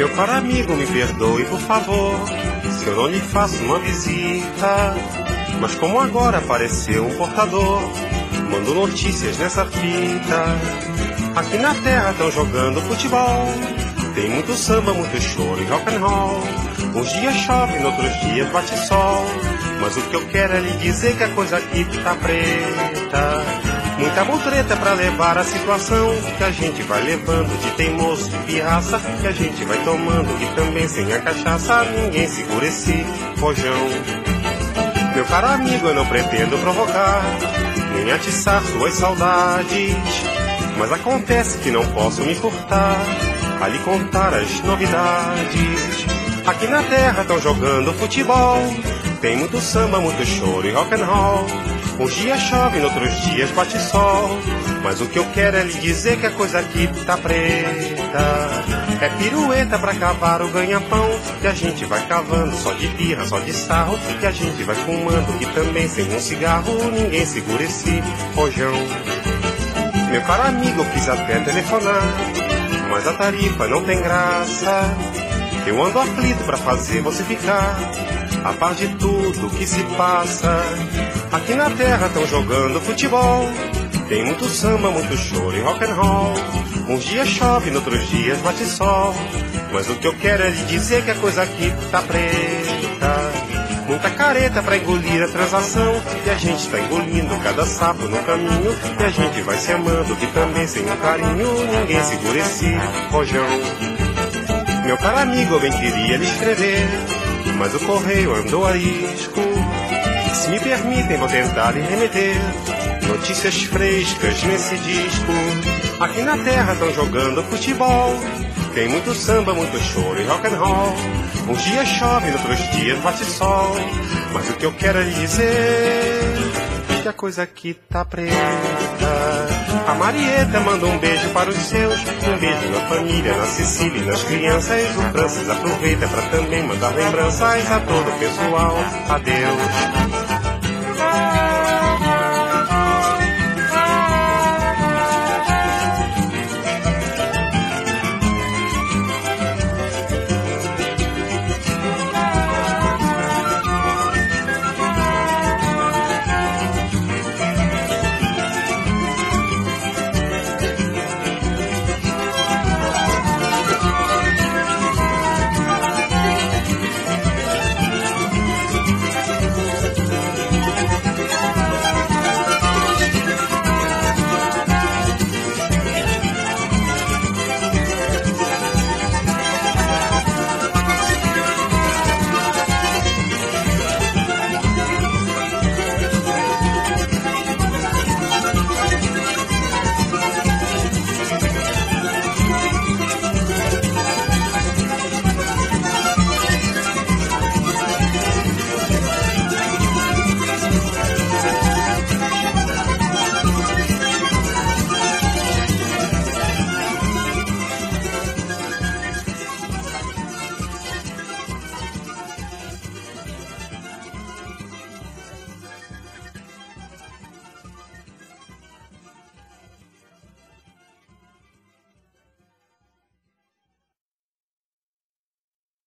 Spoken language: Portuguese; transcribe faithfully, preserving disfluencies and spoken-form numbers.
Meu caro amigo, me perdoe, por favor, se eu não lhe faço uma visita. Mas como agora apareceu um portador, mando notícias nessa fita. Aqui na terra tão jogando futebol, tem muito samba, muito choro e rock and roll. Uns dias chove, noutros dias bate sol, mas o que eu quero é lhe dizer que a coisa aqui tá preta. Muita mutreta pra levar a situação, que a gente vai levando de teimoso, de pirraça, que a gente vai tomando, e também sem a cachaça ninguém segura esse rojão. Meu caro amigo, eu não pretendo provocar, nem atiçar suas saudades, mas acontece que não posso me furtar a lhe contar as novidades. Aqui na terra tão jogando futebol, tem muito samba, muito choro e rock and roll. Uns dias chove, noutros dias bate sol, mas o que eu quero é lhe dizer que a coisa aqui tá preta. É pirueta pra cavar o ganha-pão, que a gente vai cavando só de birra, só de sarro, que a gente vai fumando, que também sem um cigarro ninguém segura esse rojão. Meu caro amigo, eu quis até telefonar, mas a tarifa não tem graça. Eu ando aflito pra fazer você ficar a par de tudo que se passa. Aqui na terra tão jogando futebol, tem muito samba, muito choro e rock and roll. Uns dias chove, noutros dias bate sol, mas o que eu quero é lhe dizer que a coisa aqui tá preta. Muita careta pra engolir a transação, e a gente tá engolindo cada sapo no caminho, e a gente vai se amando, que também sem um carinho ninguém segura esse rojão. Meu caro amigo, eu bem queria lhe escrever, mas o correio andou a risco. Se me permitem, vou tentar lhe remeter notícias frescas nesse disco. Aqui na terra tão jogando futebol, tem muito samba, muito choro e rock and roll. Uns dias chove, noutros dias bate sol, mas o que eu quero é lhe dizer que a coisa aqui tá preta. A Marieta manda um beijo para os seus, um beijo na família, na Cecília e nas crianças. O Francis aproveita para também mandar lembranças a todo o pessoal. Adeus.